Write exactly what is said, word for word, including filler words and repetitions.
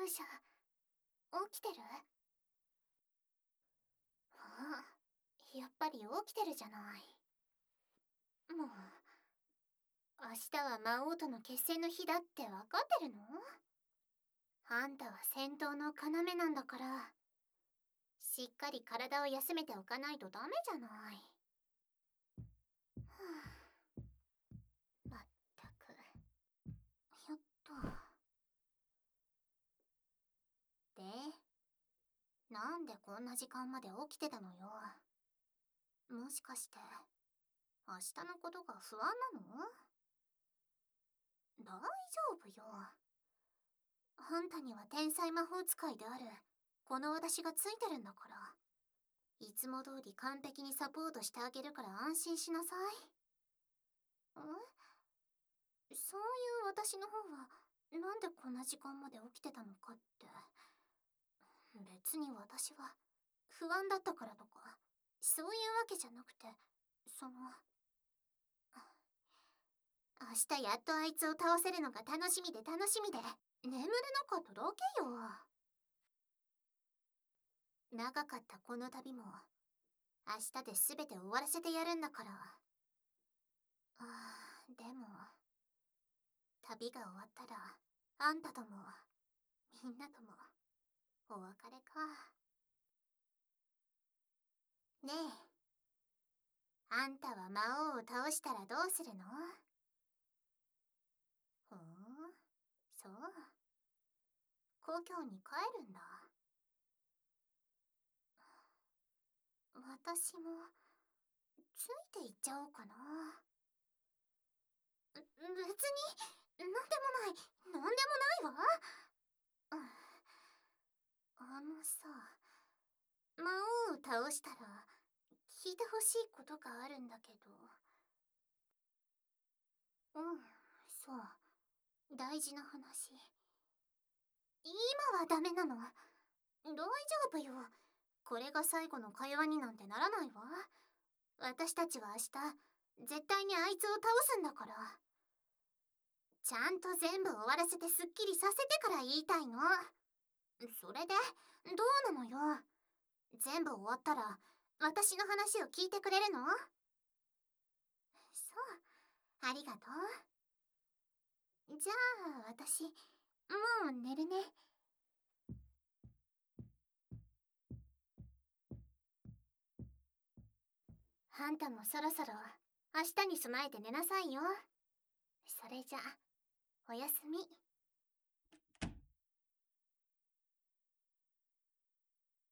勇者、起きてる？あ、やっぱり起きてるじゃない。もう、明日は魔王との決戦の日だって分かってるの？あんたは戦闘の要なんだから、しっかり体を休めておかないとダメじゃない。はあ、まったく。よっと。で、なんでこんな時間まで起きてたのよ。もしかして、明日のことが不安なの？大丈夫よ。あんたには天才魔法使いであるこの私がついてるんだから。いつも通り完璧にサポートしてあげるから安心しなさい。ん？そういう私の方はなんでこんな時間まで起きてたのかって。別に私は不安だったからとかそういうわけじゃなくて、その明日やっとあいつを倒せるのが楽しみで楽しみで眠れなかっただけよ。長かったこの旅も明日で全て終わらせてやるんだから。ああ、でも旅が終わったらあんたともみんなともお別れか。ねえ、あんたは魔王を倒したらどうするの？ふん、そう。故郷に帰るんだ。私もついていっちゃおうかな。別になんでもないなんでもないわ。あのさ、魔王を倒したら聞いてほしいことがあるんだけど。うん、そう、大事な話。今はダメなの。大丈夫よ。これが最後の会話になんてならないわ。私たちは明日絶対にあいつを倒すんだから。ちゃんと全部終わらせてすっきりさせてから言いたいの。それでどうなのよ。全部終わったら私の話を聞いてくれるの？そう、ありがとう。じゃあ私もう寝るね。あんたもそろそろ明日に備えて寝なさいよ。それじゃおやすみ。